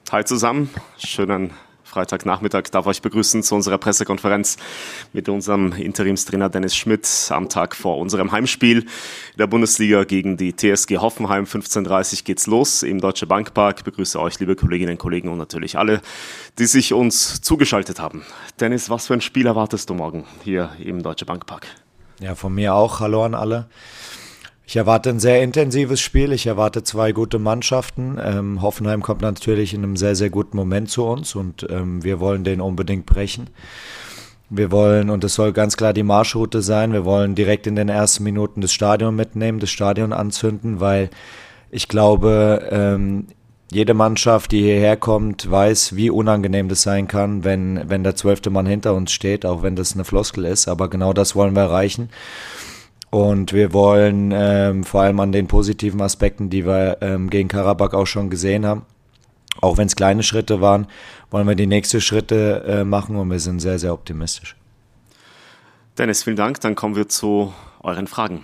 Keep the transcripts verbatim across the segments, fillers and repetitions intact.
Hi zusammen, schönen Freitagnachmittag. Ich darf euch begrüßen zu unserer Pressekonferenz mit unserem Interimstrainer Dennis Schmidt am Tag vor unserem Heimspiel der Bundesliga gegen die T S G Hoffenheim. fünfzehn Uhr dreißig geht's los im Deutsche Bankpark. Ich begrüße euch, liebe Kolleginnen und Kollegen, und natürlich alle, die sich uns zugeschaltet haben. Dennis, was für ein Spiel erwartest du morgen hier im Deutsche Bankpark? Ja, von mir auch. Hallo an alle. Ich erwarte ein sehr intensives Spiel. Ich erwarte zwei gute Mannschaften. Ähm, Hoffenheim kommt natürlich in einem sehr, sehr guten Moment zu uns und ähm, wir wollen den unbedingt brechen. Wir wollen, und das soll ganz klar die Marschroute sein, wir wollen direkt in den ersten Minuten das Stadion mitnehmen, das Stadion anzünden, weil ich glaube, ähm, jede Mannschaft, die hierher kommt, weiß, wie unangenehm das sein kann, wenn, wenn der zwölfte Mann hinter uns steht, auch wenn das eine Floskel ist. Aber genau das wollen wir erreichen. Und wir wollen ähm, vor allem an den positiven Aspekten, die wir ähm, gegen Karabakh auch schon gesehen haben, auch wenn es kleine Schritte waren, wollen wir die nächsten Schritte äh, machen und wir sind sehr, sehr optimistisch. Dennis, vielen Dank. Dann kommen wir zu euren Fragen.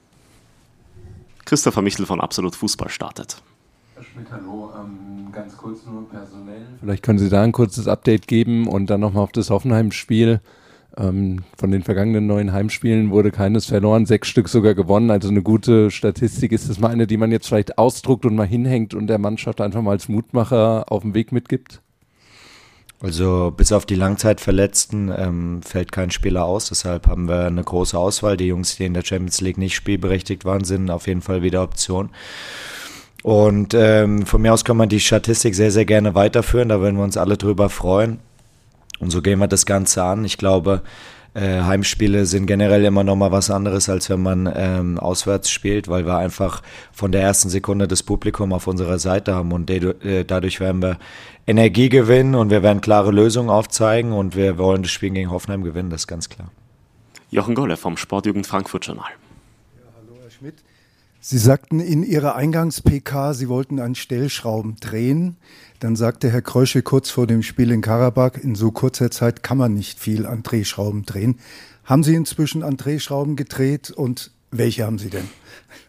Christopher Michel von Absolut Fußball startet. Herr Schmidt, hallo. Ähm, ganz kurz nur personell. Vielleicht können Sie da ein kurzes Update geben und dann nochmal auf das Hoffenheim-Spiel. Ähm, von den vergangenen neun Heimspielen wurde keines verloren, sechs Stück sogar gewonnen, also eine gute Statistik. Ist das mal eine, die man jetzt vielleicht ausdruckt und mal hinhängt und der Mannschaft einfach mal als Mutmacher auf den Weg mitgibt? Also bis auf die Langzeitverletzten ähm, fällt kein Spieler aus, deshalb haben wir eine große Auswahl. Die Jungs, die in der Champions League nicht spielberechtigt waren, sind auf jeden Fall wieder Option. Und ähm, von mir aus kann man die Statistik sehr, sehr gerne weiterführen, da würden wir uns alle drüber freuen. Und so gehen wir das Ganze an. Ich glaube, äh, Heimspiele sind generell immer noch mal was anderes, als wenn man ähm, auswärts spielt, weil wir einfach von der ersten Sekunde das Publikum auf unserer Seite haben und de- äh, dadurch werden wir Energie gewinnen und wir werden klare Lösungen aufzeigen und wir wollen das Spiel gegen Hoffenheim gewinnen, das ist ganz klar. Jochen Golle vom Sportjugend Frankfurt Journal. Ja, hallo Herr Schmidt. Sie sagten in Ihrer Eingangs-P K, Sie wollten an Stellschrauben drehen. Dann sagte Herr Krösche kurz vor dem Spiel in Karabakh, in so kurzer Zeit kann man nicht viel an Drehschrauben drehen. Haben Sie inzwischen an Drehschrauben gedreht und welche haben Sie denn?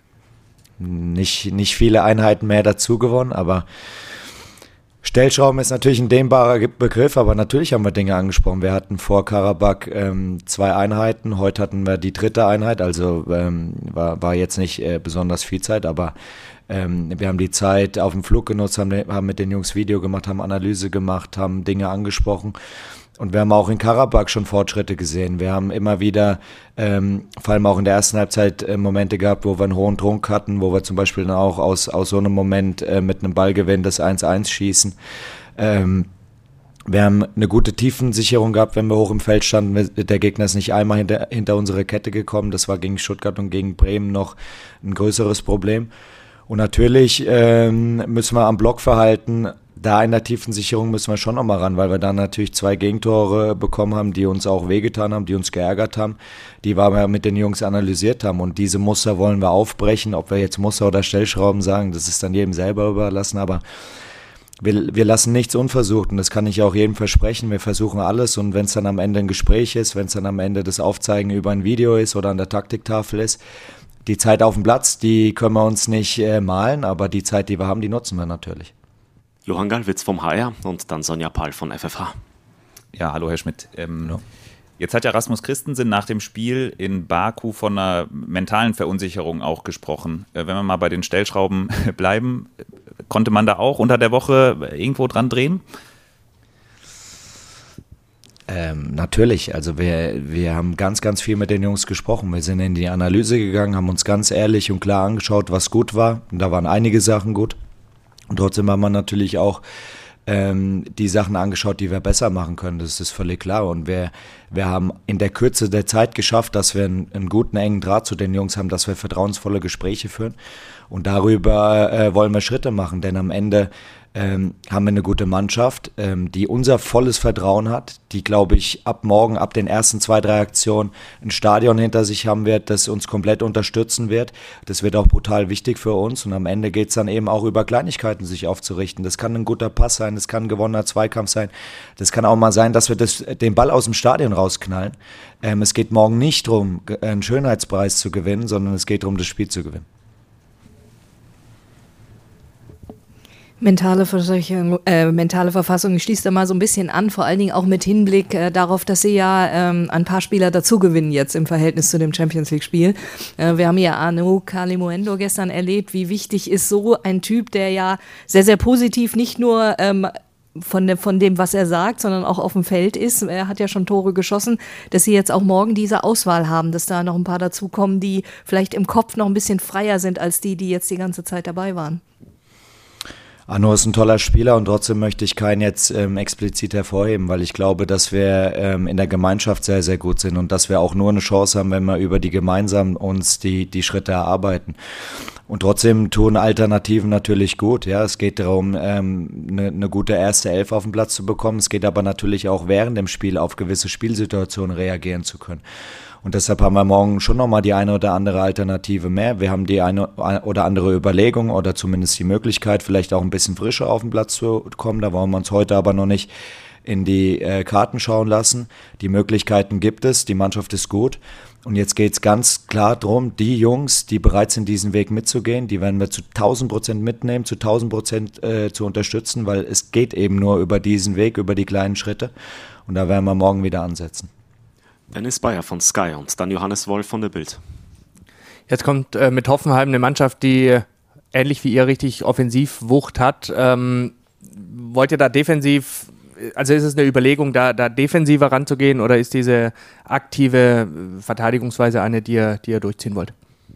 Nicht, nicht viele Einheiten mehr dazu gewonnen, aber Stellschrauben ist natürlich ein dehnbarer Begriff, aber natürlich haben wir Dinge angesprochen. Wir hatten vor Karabakh ähm, zwei Einheiten, heute hatten wir die dritte Einheit, also ähm, war, war jetzt nicht äh, besonders viel Zeit, aber ähm, wir haben die Zeit auf dem Flug genutzt, haben, haben mit den Jungs Video gemacht, haben Analyse gemacht, haben Dinge angesprochen. Und wir haben auch in Karabakh schon Fortschritte gesehen. Wir haben immer wieder, ähm, vor allem auch in der ersten Halbzeit, äh, Momente gehabt, wo wir einen hohen Druck hatten, wo wir zum Beispiel dann auch aus, aus so einem Moment äh, mit einem Ballgewinn das eins eins schießen. Ähm, wir haben eine gute Tiefensicherung gehabt, wenn wir hoch im Feld standen. Der Gegner ist nicht einmal hinter, hinter unsere Kette gekommen. Das war gegen Stuttgart und gegen Bremen noch ein größeres Problem. Und natürlich ähm, müssen wir am Blockverhalten, da in der Tiefensicherung müssen wir schon nochmal ran, weil wir dann natürlich zwei Gegentore bekommen haben, die uns auch wehgetan haben, die uns geärgert haben, die wir mit den Jungs analysiert haben. Und diese Muster wollen wir aufbrechen. Ob wir jetzt Muster oder Stellschrauben sagen, das ist dann jedem selber überlassen. Aber wir, wir lassen nichts unversucht und das kann ich auch jedem versprechen. Wir versuchen alles und wenn es dann am Ende ein Gespräch ist, wenn es dann am Ende das Aufzeigen über ein Video ist oder an der Taktiktafel ist, die Zeit auf dem Platz, die können wir uns nicht äh, malen, aber die Zeit, die wir haben, die nutzen wir natürlich. Johann Gallwitz vom H R und dann Sonja Pahl von F F H. Ja, hallo Herr Schmidt. Ähm, ja. Jetzt hat ja Rasmus Christensen nach dem Spiel in Baku von einer mentalen Verunsicherung auch gesprochen. Äh, wenn wir mal bei den Stellschrauben bleiben, konnte man da auch unter der Woche irgendwo dran drehen? Ähm, natürlich, also wir, wir haben ganz, ganz viel mit den Jungs gesprochen. Wir sind in die Analyse gegangen, haben uns ganz ehrlich und klar angeschaut, was gut war. Und da waren einige Sachen gut. Und trotzdem haben wir natürlich auch ähm, die Sachen angeschaut, die wir besser machen können. Das ist völlig klar. Und wir, wir haben in der Kürze der Zeit geschafft, dass wir einen, einen guten, engen Draht zu den Jungs haben, dass wir vertrauensvolle Gespräche führen. Und darüber äh, wollen wir Schritte machen, denn am Ende ähm, haben wir eine gute Mannschaft, ähm, die unser volles Vertrauen hat, die, glaube ich, ab morgen, ab den ersten zwei, drei Aktionen ein Stadion hinter sich haben wird, das uns komplett unterstützen wird. Das wird auch brutal wichtig für uns und am Ende geht es dann eben auch über Kleinigkeiten sich aufzurichten. Das kann ein guter Pass sein, das kann ein gewonnener Zweikampf sein, das kann auch mal sein, dass wir das, den Ball aus dem Stadion rausknallen. Ähm, es geht morgen nicht darum, einen Schönheitspreis zu gewinnen, sondern es geht darum, das Spiel zu gewinnen. Mentale Verfassung, äh, mentale Verfassung schließt da mal so ein bisschen an, vor allen Dingen auch mit Hinblick äh, darauf, dass sie ja ähm, ein paar Spieler dazugewinnen jetzt im Verhältnis zu dem Champions-League-Spiel. Äh, wir haben ja Anu Kalimuendo gestern erlebt, wie wichtig ist so ein Typ, der ja sehr, sehr positiv nicht nur ähm, von, de, von dem, was er sagt, sondern auch auf dem Feld ist. Er hat ja schon Tore geschossen, dass sie jetzt auch morgen diese Auswahl haben, dass da noch ein paar dazukommen, die vielleicht im Kopf noch ein bisschen freier sind als die, die jetzt die ganze Zeit dabei waren. Arno ist ein toller Spieler und trotzdem möchte ich keinen jetzt ähm, explizit hervorheben, weil ich glaube, dass wir ähm, in der Gemeinschaft sehr, sehr gut sind und dass wir auch nur eine Chance haben, wenn wir über die gemeinsam uns die, die Schritte erarbeiten. Und trotzdem tun Alternativen natürlich gut. Ja, es geht darum, ähm, eine, eine gute erste Elf auf den Platz zu bekommen. Es geht aber natürlich auch während dem Spiel auf gewisse Spielsituationen reagieren zu können. Und deshalb haben wir morgen schon nochmal die eine oder andere Alternative mehr. Wir haben die eine oder andere Überlegung oder zumindest die Möglichkeit, vielleicht auch ein bisschen frischer auf den Platz zu kommen. Da wollen wir uns heute aber noch nicht in die äh, Karten schauen lassen. Die Möglichkeiten gibt es, die Mannschaft ist gut. Und jetzt geht es ganz klar darum, die Jungs, die bereit sind, diesen Weg mitzugehen, die werden wir zu tausend Prozent mitnehmen, zu tausend Prozent äh, zu unterstützen, weil es geht eben nur über diesen Weg, über die kleinen Schritte. Und da werden wir morgen wieder ansetzen. Dennis Bayer von Sky und dann Johannes Wolf von der Bild. Jetzt kommt äh, mit Hoffenheim eine Mannschaft, die äh, ähnlich wie ihr richtig Offensivwucht hat. Ähm, wollt ihr da defensiv, also ist es eine Überlegung, da, da defensiver ranzugehen oder ist diese aktive Verteidigungsweise eine, die ihr, die ihr durchziehen wollt?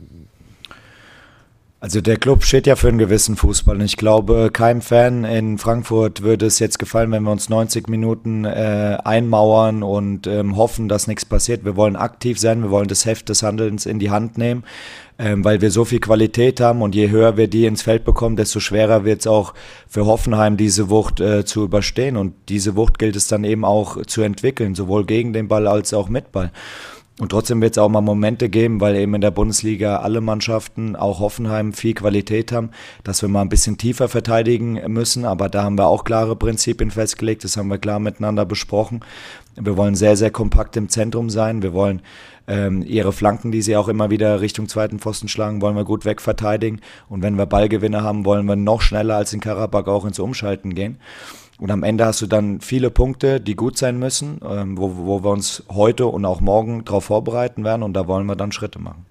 Also der Club steht ja für einen gewissen Fußball und ich glaube, keinem Fan in Frankfurt würde es jetzt gefallen, wenn wir uns neunzig Minuten äh, einmauern und ähm, hoffen, dass nichts passiert. Wir wollen aktiv sein, wir wollen das Heft des Handelns in die Hand nehmen, ähm, weil wir so viel Qualität haben und je höher wir die ins Feld bekommen, desto schwerer wird es auch für Hoffenheim, diese Wucht äh, zu überstehen und diese Wucht gilt es dann eben auch zu entwickeln, sowohl gegen den Ball als auch mit Ball. Und trotzdem wird es auch mal Momente geben, weil eben in der Bundesliga alle Mannschaften, auch Hoffenheim, viel Qualität haben, dass wir mal ein bisschen tiefer verteidigen müssen. Aber da haben wir auch klare Prinzipien festgelegt, das haben wir klar miteinander besprochen. Wir wollen sehr, sehr kompakt im Zentrum sein. Wir wollen ähm, ihre Flanken, die sie auch immer wieder Richtung zweiten Pfosten schlagen, wollen wir gut wegverteidigen. Und wenn wir Ballgewinne haben, wollen wir noch schneller als in Karabakh auch ins Umschalten gehen. Und am Ende hast du dann viele Punkte, die gut sein müssen, ähm, wo, wo wir uns heute und auch morgen darauf vorbereiten werden und da wollen wir dann Schritte machen.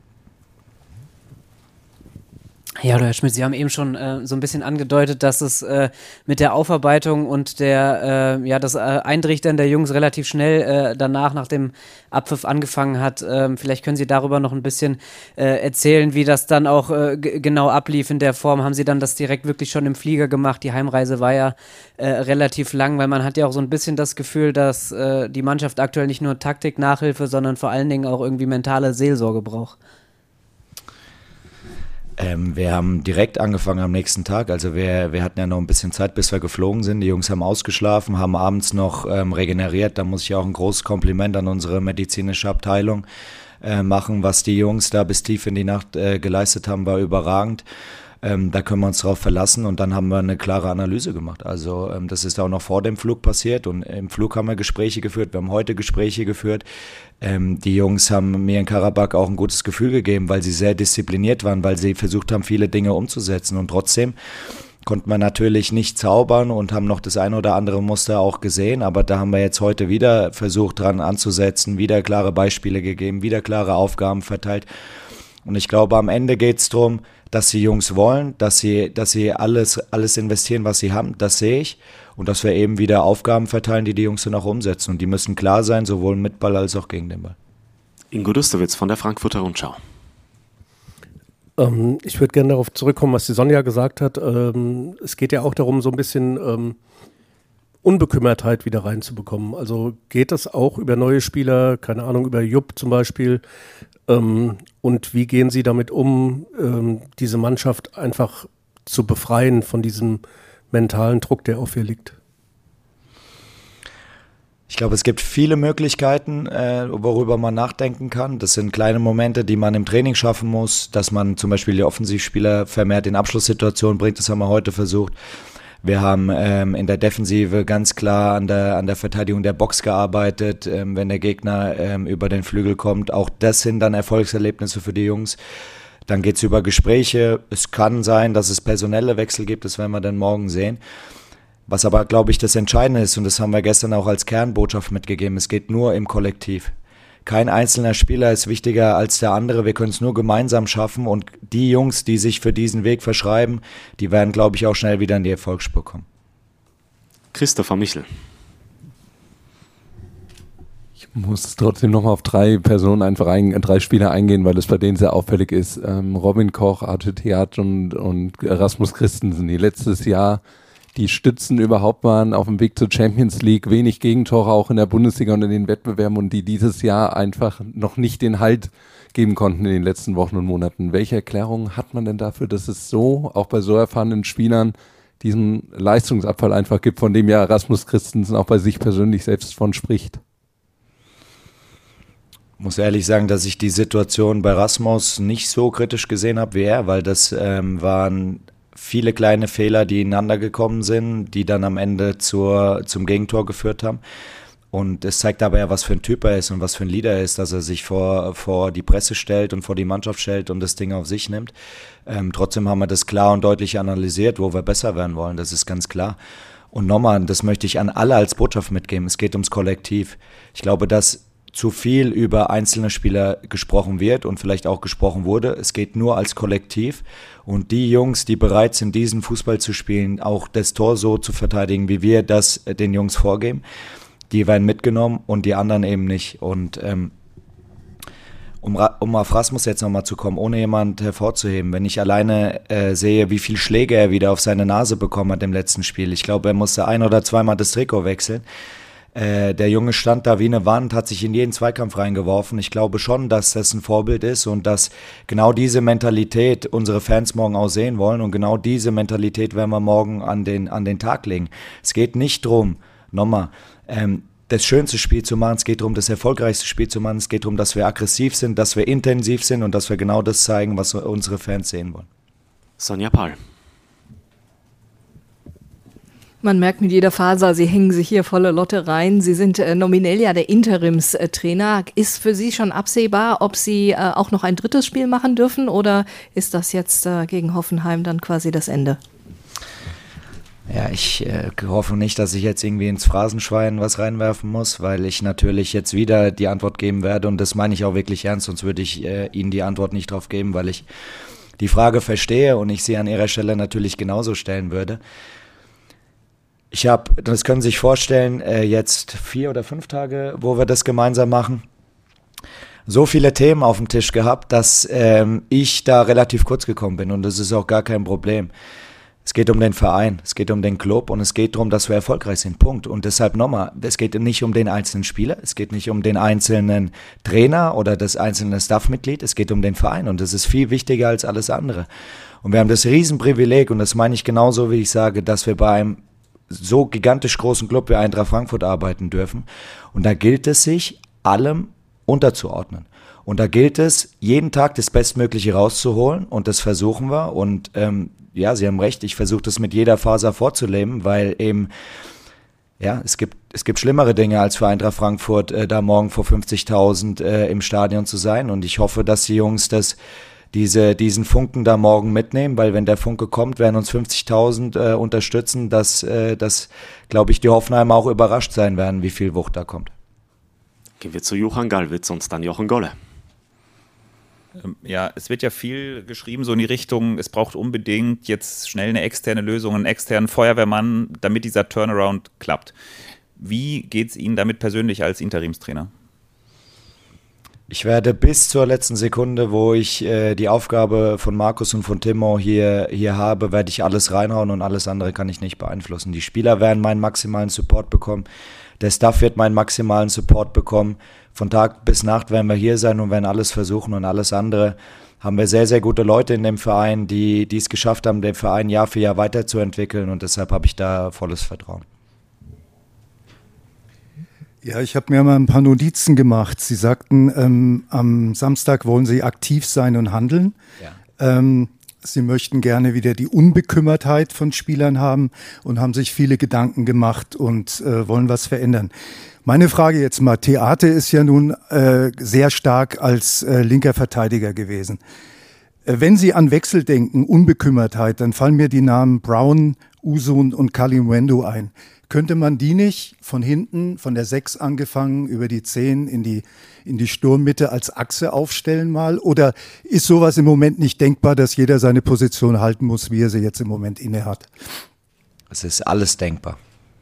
Ja, Herr Schmidt, Sie haben eben schon äh, so ein bisschen angedeutet, dass es äh, mit der Aufarbeitung und der äh, ja das äh, Eintrichtern der Jungs relativ schnell äh, danach, nach dem Abpfiff angefangen hat. Ähm, vielleicht können Sie darüber noch ein bisschen äh, erzählen, wie das dann auch äh, g- genau ablief in der Form. Haben Sie dann das direkt wirklich schon im Flieger gemacht? Die Heimreise war ja äh, relativ lang, weil man hat ja auch so ein bisschen das Gefühl, dass äh, die Mannschaft aktuell nicht nur Taktik-Nachhilfe, sondern vor allen Dingen auch irgendwie mentale Seelsorge braucht. Ähm, wir haben direkt angefangen am nächsten Tag, also wir, wir hatten ja noch ein bisschen Zeit, bis wir geflogen sind. Die Jungs haben ausgeschlafen, haben abends noch ähm, regeneriert. Da muss ich auch ein großes Kompliment an unsere medizinische Abteilung äh, machen. Was die Jungs da bis tief in die Nacht äh, geleistet haben, war überragend. Ähm, da können wir uns drauf verlassen und dann haben wir eine klare Analyse gemacht. Also ähm, das ist auch noch vor dem Flug passiert und im Flug haben wir Gespräche geführt, wir haben heute Gespräche geführt. Ähm, die Jungs haben mir in Karabakh auch ein gutes Gefühl gegeben, weil sie sehr diszipliniert waren, weil sie versucht haben, viele Dinge umzusetzen und trotzdem konnten wir natürlich nicht zaubern und haben noch das eine oder andere Muster auch gesehen, aber da haben wir jetzt heute wieder versucht dran anzusetzen, wieder klare Beispiele gegeben, wieder klare Aufgaben verteilt und ich glaube, am Ende geht es darum, dass die Jungs wollen, dass sie, dass sie alles, alles investieren, was sie haben, das sehe ich. Und dass wir eben wieder Aufgaben verteilen, die die Jungs dann auch umsetzen. Und die müssen klar sein, sowohl mit Ball als auch gegen den Ball. Ingo Dustowitz von der Frankfurter Rundschau. Ähm, ich würde gerne darauf zurückkommen, was die Sonja gesagt hat. Ähm, es geht ja auch darum, so ein bisschen ähm, Unbekümmertheit wieder reinzubekommen. Also geht das auch über neue Spieler, keine Ahnung, über Jupp zum Beispiel, Ähm, und wie gehen Sie damit um, ähm, diese Mannschaft einfach zu befreien von diesem mentalen Druck, der auf ihr liegt? Ich glaube, es gibt viele Möglichkeiten, äh, worüber man nachdenken kann. Das sind kleine Momente, die man im Training schaffen muss, dass man zum Beispiel die Offensivspieler vermehrt in Abschlusssituationen bringt. Das haben wir heute versucht. Wir haben ähm, in der Defensive ganz klar an der, an der Verteidigung der Box gearbeitet, ähm, wenn der Gegner ähm, über den Flügel kommt. Auch das sind dann Erfolgserlebnisse für die Jungs. Dann geht es über Gespräche. Es kann sein, dass es personelle Wechsel gibt, das werden wir dann morgen sehen. Was aber, glaube ich, das Entscheidende ist, und das haben wir gestern auch als Kernbotschaft mitgegeben, es geht nur im Kollektiv. Kein einzelner Spieler ist wichtiger als der andere, wir können es nur gemeinsam schaffen und die Jungs, die sich für diesen Weg verschreiben, die werden, glaube ich, auch schnell wieder in die Erfolgsspur kommen. Christopher Michel. Ich muss trotzdem nochmal auf drei Personen einfach ein, drei Spieler eingehen, weil es bei denen sehr auffällig ist. Ähm, Robin Koch, Arthur Theat und, und Rasmus Christensen, die letztes Jahr die Stützen überhaupt waren auf dem Weg zur Champions League, wenig Gegentore auch in der Bundesliga und in den Wettbewerben und die dieses Jahr einfach noch nicht den Halt geben konnten in den letzten Wochen und Monaten. Welche Erklärungen hat man denn dafür, dass es so, auch bei so erfahrenen Spielern, diesen Leistungsabfall einfach gibt, von dem ja Rasmus Christensen auch bei sich persönlich selbst von spricht? Ich muss ehrlich sagen, dass ich die Situation bei Rasmus nicht so kritisch gesehen habe wie er, weil das ähm, waren viele kleine Fehler, die ineinander gekommen sind, die dann am Ende zur, zum Gegentor geführt haben. Und es zeigt aber ja, was für ein Typ er ist und was für ein Leader er ist, dass er sich vor, vor die Presse stellt und vor die Mannschaft stellt und das Ding auf sich nimmt. Ähm, trotzdem haben wir das klar und deutlich analysiert, wo wir besser werden wollen, das ist ganz klar. Und nochmal, das möchte ich an alle als Botschaft mitgeben, es geht ums Kollektiv. Ich glaube, dass zu viel über einzelne Spieler gesprochen wird und vielleicht auch gesprochen wurde. Es geht nur als Kollektiv und die Jungs, die bereit sind, diesen Fußball zu spielen, auch das Tor so zu verteidigen, wie wir das den Jungs vorgeben, die werden mitgenommen und die anderen eben nicht. Und ähm, um, um auf Rasmus jetzt nochmal zu kommen, ohne jemand hervorzuheben, wenn ich alleine äh, sehe, wie viel Schläge er wieder auf seine Nase bekommen hat im letzten Spiel. Ich glaube, er musste ein- oder zweimal das Trikot wechseln. Äh, der Junge stand da wie eine Wand, hat sich in jeden Zweikampf reingeworfen. Ich glaube schon, dass das ein Vorbild ist und dass genau diese Mentalität unsere Fans morgen auch sehen wollen und genau diese Mentalität werden wir morgen an den, an den Tag legen. Es geht nicht darum, nochmal, ähm, das schönste Spiel zu machen, es geht darum, das erfolgreichste Spiel zu machen, es geht darum, dass wir aggressiv sind, dass wir intensiv sind und dass wir genau das zeigen, was unsere Fans sehen wollen. Sonja Pahl. Man merkt mit jeder Faser, Sie hängen sich hier volle Lotte rein. Sie sind äh, nominell ja der Interimstrainer. Ist für Sie schon absehbar, ob Sie äh, auch noch ein drittes Spiel machen dürfen oder ist das jetzt äh, gegen Hoffenheim dann quasi das Ende? Ja, ich äh, hoffe nicht, dass ich jetzt irgendwie ins Phrasenschwein was reinwerfen muss, weil ich natürlich jetzt wieder die Antwort geben werde und das meine ich auch wirklich ernst, sonst würde ich äh, Ihnen die Antwort nicht drauf geben, weil ich die Frage verstehe und ich sie an Ihrer Stelle natürlich genauso stellen würde. Ich habe, das können Sie sich vorstellen, äh, jetzt vier oder fünf Tage, wo wir das gemeinsam machen, so viele Themen auf dem Tisch gehabt, dass ähm, ich da relativ kurz gekommen bin und das ist auch gar kein Problem. Es geht um den Verein, es geht um den Club und es geht darum, dass wir erfolgreich sind, Punkt. Und deshalb nochmal, es geht nicht um den einzelnen Spieler, es geht nicht um den einzelnen Trainer oder das einzelne Staffmitglied, es geht um den Verein und das ist viel wichtiger als alles andere. Und wir haben das Riesenprivileg und das meine ich genauso, wie ich sage, dass wir bei einem so gigantisch großen Club wie Eintracht Frankfurt arbeiten dürfen. Und da gilt es, sich allem unterzuordnen. Und da gilt es, jeden Tag das Bestmögliche rauszuholen und das versuchen wir. Und ähm, ja, Sie haben recht, ich versuche das mit jeder Faser vorzuleben, weil eben, ja, es gibt, es gibt schlimmere Dinge als für Eintracht Frankfurt, äh, da morgen vor fünfzigtausend äh, im Stadion zu sein. Und ich hoffe, dass die Jungs das Diese, diesen Funken da morgen mitnehmen, weil wenn der Funke kommt, werden uns fünfzigtausend äh, unterstützen, dass, äh, dass glaube ich, die Hoffenheimer auch überrascht sein werden, wie viel Wucht da kommt. Gehen wir zu Johann Gallwitz und dann Jochen Golle. Ja, es wird ja viel geschrieben, so in die Richtung, es braucht unbedingt jetzt schnell eine externe Lösung, einen externen Feuerwehrmann, damit dieser Turnaround klappt. Wie geht es Ihnen damit persönlich als Interimstrainer? Ich werde bis zur letzten Sekunde, wo ich äh, die Aufgabe von Markus und von Timo hier, hier habe, werde ich alles reinhauen und alles andere kann ich nicht beeinflussen. Die Spieler werden meinen maximalen Support bekommen, der Staff wird meinen maximalen Support bekommen. Von Tag bis Nacht werden wir hier sein und werden alles versuchen und alles andere. Haben wir sehr, sehr gute Leute in dem Verein, die, die es geschafft haben, den Verein Jahr für Jahr weiterzuentwickeln und deshalb habe ich da volles Vertrauen. Ja, ich habe mir mal ein paar Notizen gemacht. Sie sagten, ähm, am Samstag wollen Sie aktiv sein und handeln. Ja. Ähm, Sie möchten gerne wieder die Unbekümmertheit von Spielern haben und haben sich viele Gedanken gemacht und äh, wollen was verändern. Meine Frage jetzt mal, Theate ist ja nun äh, sehr stark als äh, linker Verteidiger gewesen. Wenn Sie an Wechsel denken, Unbekümmertheit, dann fallen mir die Namen Brown, Usun und Kalimwendo ein. Könnte man die nicht von hinten, von der sechs angefangen, über die zehn in die, in die Sturmmitte als Achse aufstellen mal? Oder ist sowas im Moment nicht denkbar, dass jeder seine Position halten muss, wie er sie jetzt im Moment inne hat? Es ist alles denkbar.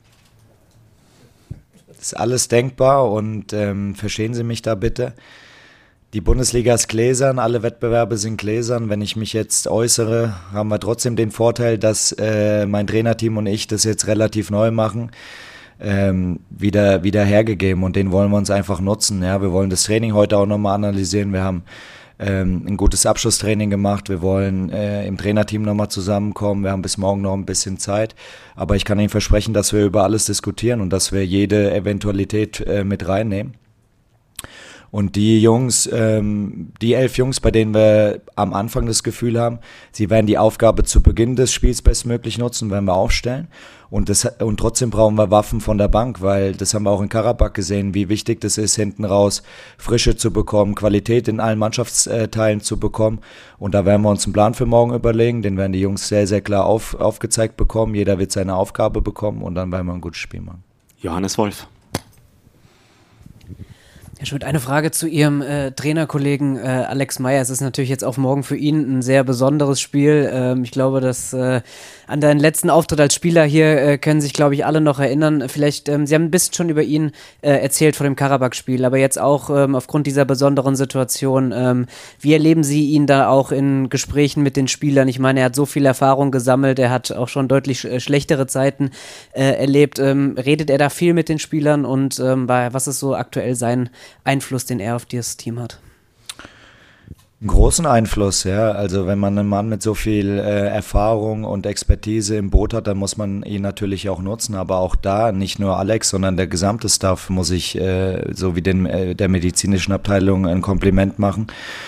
Es ist alles denkbar und ähm, verstehen Sie mich da bitte. Die Bundesliga ist gläsern, alle Wettbewerbe sind gläsern. Wenn ich mich jetzt äußere, haben wir trotzdem den Vorteil, dass äh, mein Trainerteam und ich das jetzt relativ neu machen, ähm, wieder, wieder hergegeben und den wollen wir uns einfach nutzen. Ja, wir wollen das Training heute auch nochmal analysieren. Wir haben ähm, ein gutes Abschlusstraining gemacht. Wir wollen äh, im Trainerteam nochmal zusammenkommen. Wir haben bis morgen noch ein bisschen Zeit. Aber ich kann Ihnen versprechen, dass wir über alles diskutieren und dass wir jede Eventualität äh, mit reinnehmen. Und die Jungs, ähm, die elf Jungs, bei denen wir am Anfang das Gefühl haben, sie werden die Aufgabe zu Beginn des Spiels bestmöglich nutzen, werden wir aufstellen. Und, das, und trotzdem brauchen wir Waffen von der Bank, weil das haben wir auch in Karabakh gesehen, wie wichtig das ist, hinten raus Frische zu bekommen, Qualität in allen Mannschaftsteilen zu bekommen. Und da werden wir uns einen Plan für morgen überlegen, den werden die Jungs sehr, sehr klar auf, aufgezeigt bekommen. Jeder wird seine Aufgabe bekommen und dann werden wir ein gutes Spiel machen. Johannes Wolf. Herr Schmidt, eine Frage zu Ihrem äh, Trainerkollegen äh, Alex Meyer. Es ist natürlich jetzt auch morgen für ihn ein sehr besonderes Spiel. Ähm, ich glaube, dass äh, an deinen letzten Auftritt als Spieler hier äh, können sich, glaube ich, alle noch erinnern. Vielleicht, ähm, Sie haben ein bisschen schon über ihn äh, erzählt vor dem Karabakh-Spiel, aber jetzt auch ähm, aufgrund dieser besonderen Situation. Ähm, wie erleben Sie ihn da auch in Gesprächen mit den Spielern? Ich meine, er hat so viel Erfahrung gesammelt, er hat auch schon deutlich sch- schlechtere Zeiten äh, erlebt. Ähm, redet er da viel mit den Spielern und ähm, bei, was ist so aktuell sein Einfluss, den er auf dieses Team hat? Einen großen Einfluss, ja. Also wenn man einen Mann mit so viel äh, Erfahrung und Expertise im Boot hat, dann muss man ihn natürlich auch nutzen. Aber auch da, nicht nur Alex, sondern der gesamte Staff muss ich, äh, so wie den, äh, der medizinischen Abteilung, ein Kompliment machen.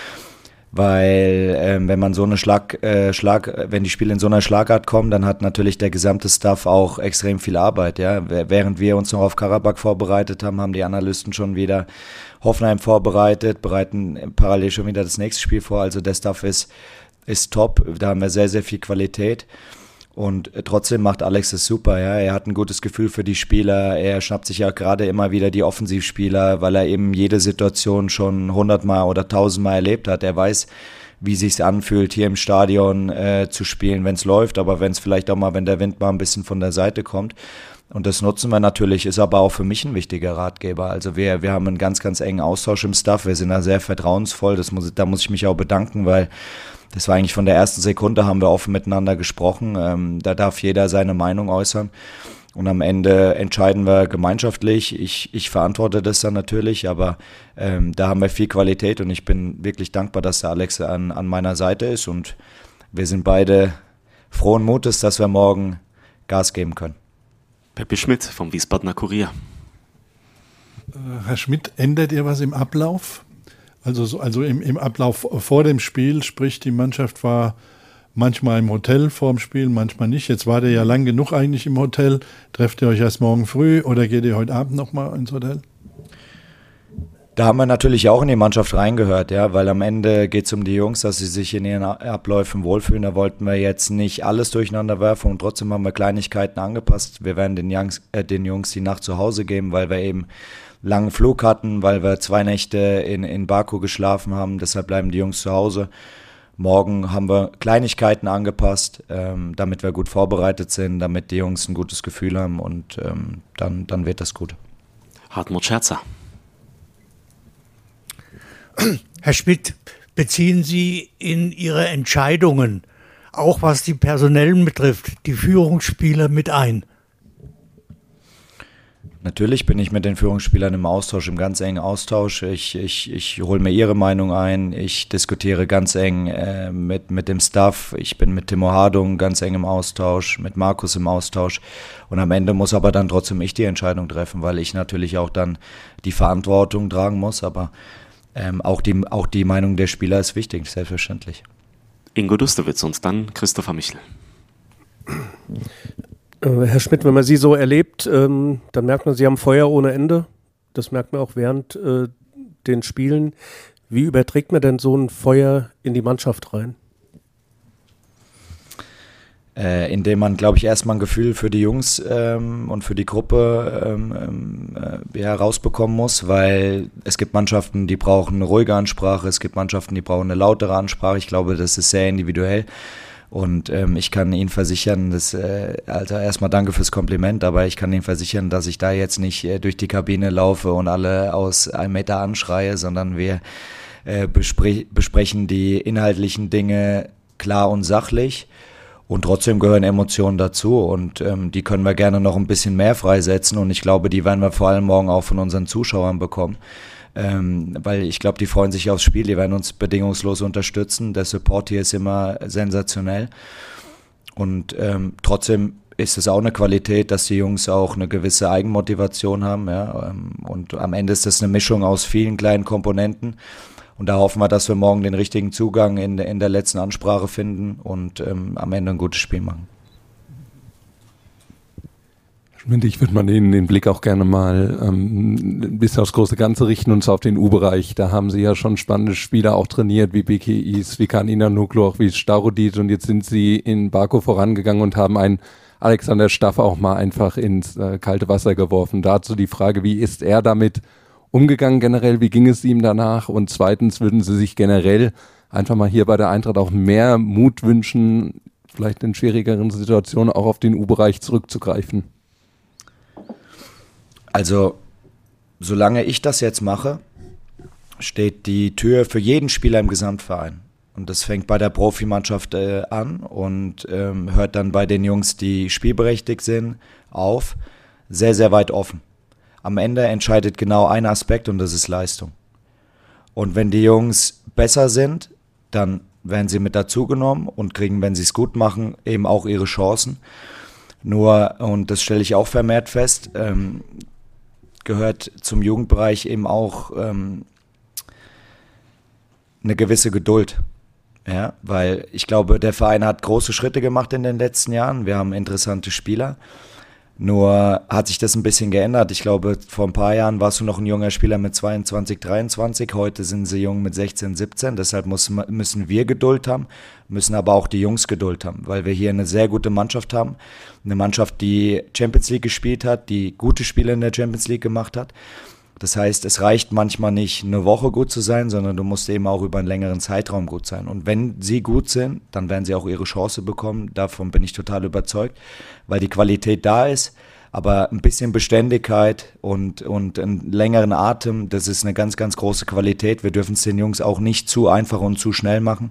Weil ähm, wenn man so eine Schlag, äh, Schlag, wenn die Spiele in so einer Schlagart kommen, dann hat natürlich der gesamte Staff auch extrem viel Arbeit. Ja, während wir uns noch auf Karabakh vorbereitet haben, haben die Analysten schon wieder Hoffenheim vorbereitet, bereiten parallel schon wieder das nächste Spiel vor. Also der Staff ist ist top. Da haben wir sehr sehr viel Qualität. Und trotzdem macht Alex es super, ja. Er hat ein gutes Gefühl für die Spieler. Er schnappt sich ja gerade immer wieder die Offensivspieler, weil er eben jede Situation schon hundertmal oder tausendmal erlebt hat. Er weiß, wie sich's anfühlt, hier im Stadion äh, zu spielen, wenn es läuft, aber wenn es vielleicht auch mal, wenn der Wind mal ein bisschen von der Seite kommt. Und das nutzen wir natürlich, ist aber auch für mich ein wichtiger Ratgeber. Also wir, wir haben einen ganz, ganz engen Austausch im Staff. Wir sind da sehr vertrauensvoll. Das muss, da muss ich mich auch bedanken, weil das war eigentlich von der ersten Sekunde, haben wir offen miteinander gesprochen. Ähm, da darf jeder seine Meinung äußern. Und am Ende entscheiden wir gemeinschaftlich. Ich, ich verantworte das dann natürlich, aber ähm, da haben wir viel Qualität und ich bin wirklich dankbar, dass der Alex an, an meiner Seite ist. Und wir sind beide frohen Mutes, dass wir morgen Gas geben können. Peppi Schmidt vom Wiesbadener Kurier. Äh, Herr Schmidt, ändert ihr was im Ablauf? Also, so, also im, im Ablauf vor dem Spiel, sprich die Mannschaft war manchmal im Hotel vor dem Spiel, manchmal nicht. Jetzt wart ihr ja lang genug eigentlich im Hotel. Trefft ihr euch erst morgen früh oder geht ihr heute Abend nochmal ins Hotel? Da haben wir natürlich auch in die Mannschaft reingehört, ja, weil am Ende geht es um die Jungs, dass sie sich in ihren Abläufen wohlfühlen. Da wollten wir jetzt nicht alles durcheinander werfen und trotzdem haben wir Kleinigkeiten angepasst. Wir werden den Jungs, äh, den Jungs die Nacht zu Hause geben, weil wir eben langen Flug hatten, weil wir zwei Nächte in, in Baku geschlafen haben. Deshalb bleiben die Jungs zu Hause. Morgen haben wir Kleinigkeiten angepasst, ähm, damit wir gut vorbereitet sind, damit die Jungs ein gutes Gefühl haben und ähm, dann, dann wird das gut. Hartmut Scherzer. Herr Schmidt, beziehen Sie in Ihre Entscheidungen, auch was die Personellen betrifft, die Führungsspieler mit ein? Natürlich bin ich mit den Führungsspielern im Austausch, im ganz engen Austausch. Ich, ich, ich hole mir ihre Meinung ein. Ich diskutiere ganz eng äh, mit, mit dem Staff. Ich bin mit Timo Hardung ganz eng im Austausch, mit Markus im Austausch. Und am Ende muss aber dann trotzdem ich die Entscheidung treffen, weil ich natürlich auch dann die Verantwortung tragen muss. Aber ähm, auch, die, auch die Meinung der Spieler ist wichtig, selbstverständlich. Ingo Dustewitz und dann Christopher Michel. Herr Schmidt, wenn man Sie so erlebt, ähm, dann merkt man, Sie haben Feuer ohne Ende. Das merkt man auch während äh, den Spielen. Wie überträgt man denn so ein Feuer in die Mannschaft rein? äh, indem man, glaube ich, erstmal ein Gefühl für die Jungs ähm, und für die Gruppe ähm, äh, ja, rausbekommen muss, weil es gibt Mannschaften, die brauchen eine ruhige Ansprache, es gibt Mannschaften, die brauchen eine lautere Ansprache. Ich glaube, das ist sehr individuell. Und ähm, ich kann Ihnen versichern, dass, äh, Alter, erstmal danke fürs Kompliment, aber ich kann Ihnen versichern, dass ich da jetzt nicht äh, durch die Kabine laufe und alle aus einem Meter anschreie, sondern wir äh, bespre- besprechen die inhaltlichen Dinge klar und sachlich. Und trotzdem gehören Emotionen dazu und ähm, die können wir gerne noch ein bisschen mehr freisetzen und ich glaube, die werden wir vor allem morgen auch von unseren Zuschauern bekommen. Ähm, weil ich glaube, die freuen sich aufs Spiel, die werden uns bedingungslos unterstützen. Der Support hier ist immer sensationell. Und ähm, trotzdem ist es auch eine Qualität, dass die Jungs auch eine gewisse Eigenmotivation haben. Ja? Und am Ende ist das eine Mischung aus vielen kleinen Komponenten. Und da hoffen wir, dass wir morgen den richtigen Zugang in, in der letzten Ansprache finden und ähm, am Ende ein gutes Spiel machen. Ich würde mal den, den Blick auch gerne mal ähm, ein bisschen aufs große Ganze richten und zwar auf den U-Bereich. Da haben sie ja schon spannende Spieler auch trainiert, wie B K Is, wie Kan Inanoglu, auch wie Starudit und jetzt sind sie in Baku vorangegangen und haben einen Alexander Staff auch mal einfach ins äh, kalte Wasser geworfen. Dazu die Frage, wie ist er damit umgegangen generell, wie ging es ihm danach und zweitens würden sie sich generell einfach mal hier bei der Eintracht auch mehr Mut wünschen, vielleicht in schwierigeren Situationen auch auf den U-Bereich zurückzugreifen? Also, solange ich das jetzt mache, steht die Tür für jeden Spieler im Gesamtverein. Und das fängt bei der Profimannschaft äh, an und ähm, hört dann bei den Jungs, die spielberechtigt sind, auf, sehr, sehr weit offen. Am Ende entscheidet genau ein Aspekt und das ist Leistung. Und wenn die Jungs besser sind, dann werden sie mit dazugenommen und kriegen, wenn sie es gut machen, eben auch ihre Chancen. Nur, und das stelle ich auch vermehrt fest, ähm, gehört zum Jugendbereich eben auch ähm, eine gewisse Geduld. Ja, weil ich glaube, der Verein hat große Schritte gemacht in den letzten Jahren. Wir haben interessante Spieler. Nur hat sich das ein bisschen geändert. Ich glaube, vor ein paar Jahren warst du noch ein junger Spieler mit zweiundzwanzig, dreiundzwanzig. Heute sind sie jung mit sechzehn, siebzehn. Deshalb muss, müssen wir Geduld haben, müssen aber auch die Jungs Geduld haben, weil wir hier eine sehr gute Mannschaft haben. Eine Mannschaft, die Champions League gespielt hat, die gute Spiele in der Champions League gemacht hat. Das heißt, es reicht manchmal nicht, eine Woche gut zu sein, sondern du musst eben auch über einen längeren Zeitraum gut sein. Und wenn sie gut sind, dann werden sie auch ihre Chance bekommen. Davon bin ich total überzeugt, weil die Qualität da ist. Aber ein bisschen Beständigkeit und, und einen längeren Atem, das ist eine ganz, ganz große Qualität. Wir dürfen es den Jungs auch nicht zu einfach und zu schnell machen.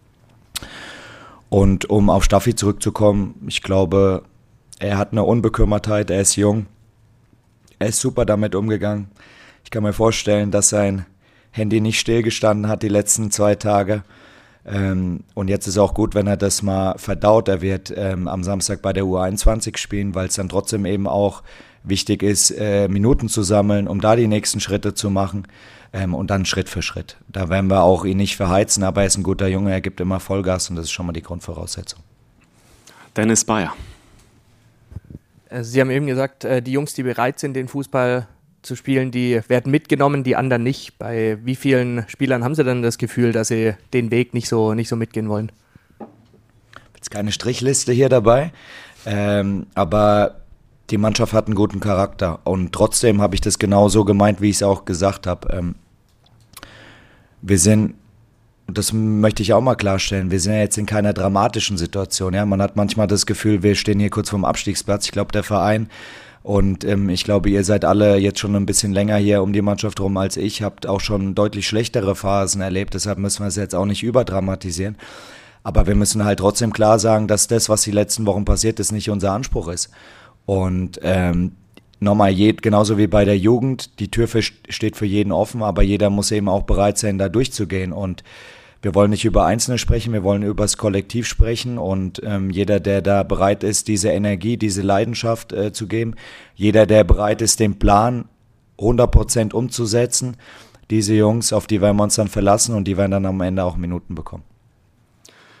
Und um auf Staffi zurückzukommen, ich glaube, er hat eine Unbekümmertheit, er ist jung, er ist super damit umgegangen. Ich kann mir vorstellen, dass sein Handy nicht stillgestanden hat die letzten zwei Tage. Ähm, und jetzt ist auch gut, wenn er das mal verdaut. Er wird ähm, am Samstag bei der U einundzwanzig spielen, weil es dann trotzdem eben auch wichtig ist, äh, Minuten zu sammeln, um da die nächsten Schritte zu machen. Ähm, und dann Schritt für Schritt. Da werden wir auch ihn nicht verheizen, aber er ist ein guter Junge, er gibt immer Vollgas und das ist schon mal die Grundvoraussetzung. Dennis Bayer. Sie haben eben gesagt, die Jungs, die bereit sind, den Fußball zu spielen, die werden mitgenommen, die anderen nicht. Bei wie vielen Spielern haben Sie denn das Gefühl, dass sie den Weg nicht so, nicht so mitgehen wollen? Jetzt keine Strichliste hier dabei, ähm, aber die Mannschaft hat einen guten Charakter und trotzdem habe ich das genau so gemeint, wie ich es auch gesagt habe. Ähm, wir sind, das möchte ich auch mal klarstellen, wir sind ja jetzt in keiner dramatischen Situation. Ja? Man hat manchmal das Gefühl, wir stehen hier kurz vorm Abstiegsplatz. Ich glaube, der Verein und ähm, ich glaube, ihr seid alle jetzt schon ein bisschen länger hier um die Mannschaft rum als ich, habt auch schon deutlich schlechtere Phasen erlebt, deshalb müssen wir es jetzt auch nicht überdramatisieren. Aber wir müssen halt trotzdem klar sagen, dass das, was die letzten Wochen passiert ist, nicht unser Anspruch ist. Und ähm, nochmal, je, genauso wie bei der Jugend, die Tür für, steht für jeden offen, aber jeder muss eben auch bereit sein, da durchzugehen. Und wir wollen nicht über Einzelne sprechen, wir wollen über das Kollektiv sprechen und ähm, jeder, der da bereit ist, diese Energie, diese Leidenschaft äh, zu geben, jeder, der bereit ist, den Plan hundert Prozent umzusetzen, diese Jungs, auf die werden wir uns dann verlassen und die werden dann am Ende auch Minuten bekommen.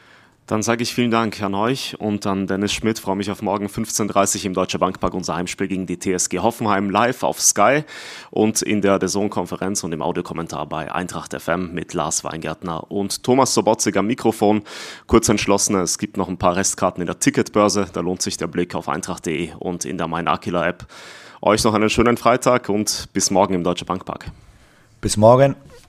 Dann sage ich vielen Dank an euch und an Dennis Schmidt. Freue mich auf morgen fünfzehn Uhr dreißig im Deutsche Bankpark, unser Heimspiel gegen die T S G Hoffenheim, live auf Sky und in der D A Z N-Konferenz und im Audiokommentar bei Eintracht F M mit Lars Weingärtner und Thomas Sobotzig am Mikrofon. Kurz entschlossen, es gibt noch ein paar Restkarten in der Ticketbörse, da lohnt sich der Blick auf eintracht punkt de und in der Mein Aquila App. Euch noch einen schönen Freitag und bis morgen im Deutsche Bankpark. Bis morgen.